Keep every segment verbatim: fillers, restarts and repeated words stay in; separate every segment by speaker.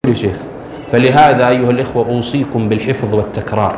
Speaker 1: شيخ. فلهذا أيها الإخوة أوصيكم بالحفظ والتكرار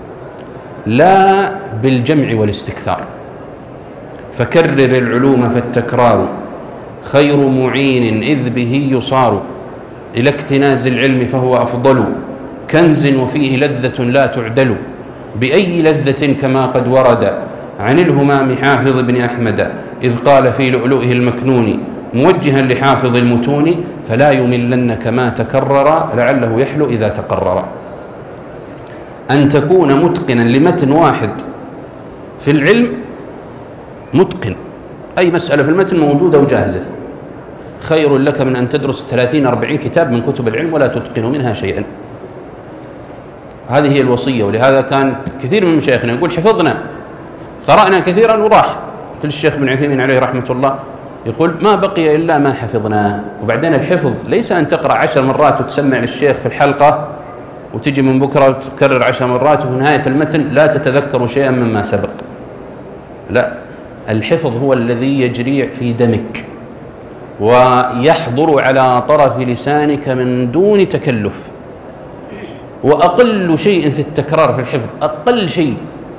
Speaker 1: لا بالجمع والاستكثار. فكرر العلوم فالتكرار خير معين إذ به يصار إلى اكتناز العلم فهو أفضل كنز وفيه لذة لا تعدل بأي لذة كما قد ورد عن الهمام حافظ بن أحمد إذ قال في لؤلؤه المكنون موجها لحافظ المتون فلا يملن كما تكرر لعله يحلو إذا تقرر. أن تكون متقنا لمتن واحد في العلم، متقن أي مسألة في المتن موجودة وجاهزة، خير لك من أن تدرس ثلاثين أربعين كتاب من كتب العلم ولا تتقن منها شيئا. هذه هي الوصية. ولهذا كان كثير من مشايخنا يقول حفظنا قرأنا كثيرا وراح. مثل الشيخ بن عثيمين عليه رحمة الله يقول ما بقي إلا ما حفظناه. وبعدين الحفظ ليس أن تقرأ عشر مرات وتسمع للشيخ في الحلقة وتجي من بكرة وتكرر عشر مرات وفي نهاية المتن لا تتذكر شيئا مما سبق. لا، الحفظ هو الذي يجري في دمك ويحضر على طرف لسانك من دون تكلف. وأقل شيء في التكرار في الحفظ، أقل شيء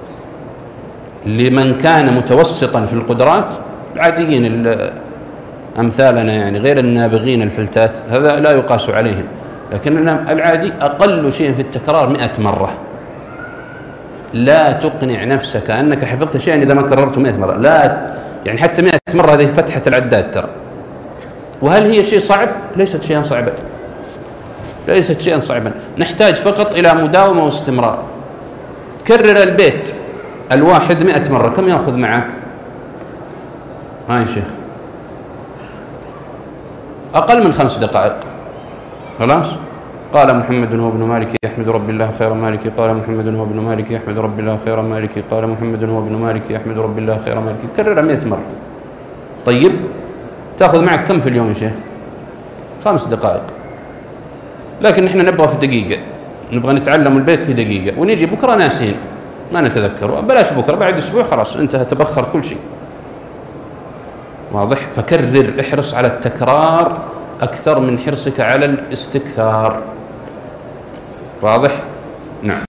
Speaker 1: لمن كان متوسطا في القدرات العاديين أمثالنا يعني غير النابغين الفلتات، هذا لا يقاس عليهم، لكن العادي أقل شيء في التكرار مئة مرة. لا تقنع نفسك أنك حفظت شيئا إذا ما كررته مئة مرة، لا يعني حتى مئة مرة هذه فتحة العداد ترى. وهل هي شيء صعب؟ ليست شيئا صعبا، ليست شيئا صعبا. نحتاج فقط إلى مداومة واستمرار. كرر البيت الواحد مئة مرة، كم يأخذ معك؟ ها يا شيخ، أقل من خمس دقائق. خلاص. قال محمد هو ابن مالك يحمد رب الله خير مالك، قال محمد هو ابن مالك يحمد رب الله خير مالك، قال محمد هو ابن مالك يحمد رب الله خير مالك. كرر مئة مرة. طيب تأخذ معك كم في اليوم يا شيخ؟ خمس دقائق. لكن نحن نبغى في دقيقة، نبغى نتعلم البيت في دقيقة ونيجي بكرة ناسين ما نتذكر. بلاش بكرة، بعد أسبوع خلاص انتهى، تبخر كل شيء. واضح؟ فكرر، احرص على التكرار أكثر من حرصك على الاستكثار. واضح؟ نعم.